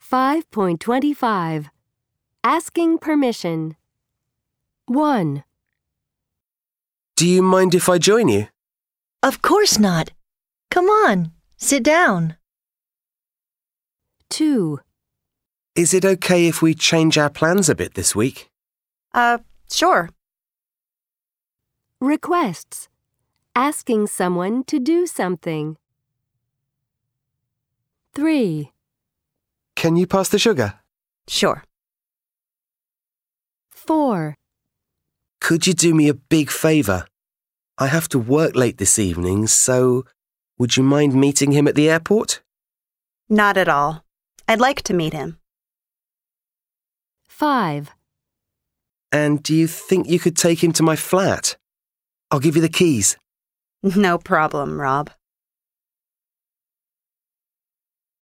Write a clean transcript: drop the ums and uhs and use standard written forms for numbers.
5.25. Asking permission. 1, Do you mind if I join you? Of course not. Come on, sit down. 2, Is it okay if we change our plans a bit this week? Sure. Requests. Asking someone to do something. 3, Can you pass the sugar? Sure. 4, Could you do me a big favour? I have to work late this evening, so would you mind meeting him at the airport? Not at all. I'd like to meet him. 5, And do you think you could take him to my flat? I'll give you the keys. No problem, Rob.